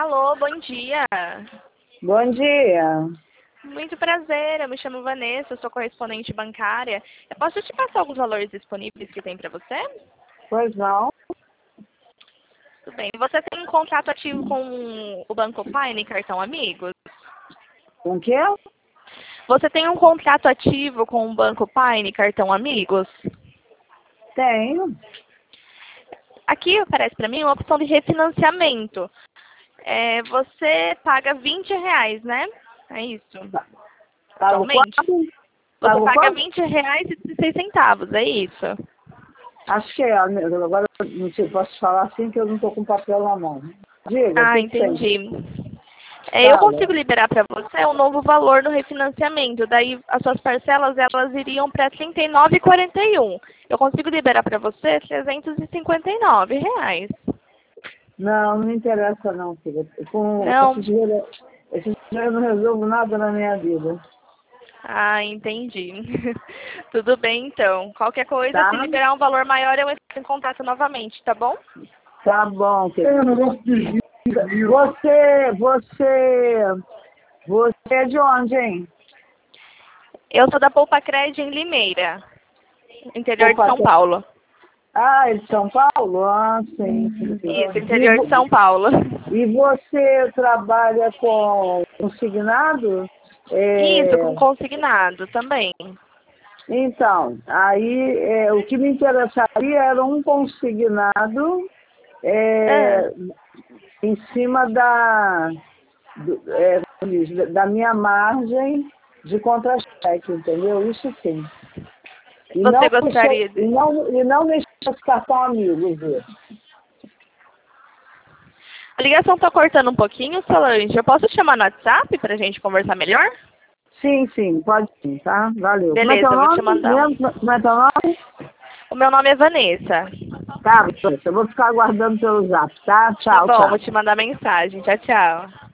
Alô, bom dia. Bom dia. Muito prazer, eu me chamo Vanessa, eu sou correspondente bancária. Eu posso te passar alguns valores disponíveis que tem para você? Pois não? Tudo bem. Você tem um contrato ativo com o Banco Paine, cartão Amigos? Com o quê? Você tem um contrato ativo com o Banco Paine, cartão Amigos? Tenho. Aqui aparece para mim uma opção de refinanciamento. Você paga R$ 20, né? É isso. Pago Atualmente? quanto? Você Pago paga quanto? R$ 20,16, é isso. Acho que é. Agora não sei, posso falar assim que eu não estou com papel na mão. Diga, o Ah, que que tem? entendi. Eu Fala. consigo liberar para você um novo valor no refinanciamento. Daí as suas parcelas elas iriam para R$ 39,41. Eu consigo liberar para você R$ 359. Não, não me interessa não, filha. Com Não? esse dinheiro eu não resolvo nada na minha vida. Ah, entendi. Tudo bem, então. Qualquer coisa, Tá? se liberar um valor maior, eu entro em contato novamente, tá bom? Tá bom, querido. Eu não gosto de rir. Você é de onde, hein? Eu sou da Poupa Cred em Limeira, interior de Opa, São Paulo. ah, é de São Paulo? Ah, sim. Isso, interior de São Paulo. E você trabalha com consignado? Isso, É, com consignado também. então, aí o que me interessaria era um consignado Ah, é, em cima como diz, da minha margem de contra-cheque, entendeu? Isso sim. você gostaria de... E não mexer com cartão amigos. Viu? A ligação tá cortando um pouquinho, Solange. Eu posso te chamar no WhatsApp pra gente conversar melhor? Sim, sim, pode sim, tá? Valeu. Como é Beleza, teu eu vou te nome? mandar. Como é teu nome? O meu nome é Vanessa. Tá, eu vou ficar aguardando pelo zap, tá? Tá Tchau, bom, vou tchau. te mandar mensagem. Tchau, tchau.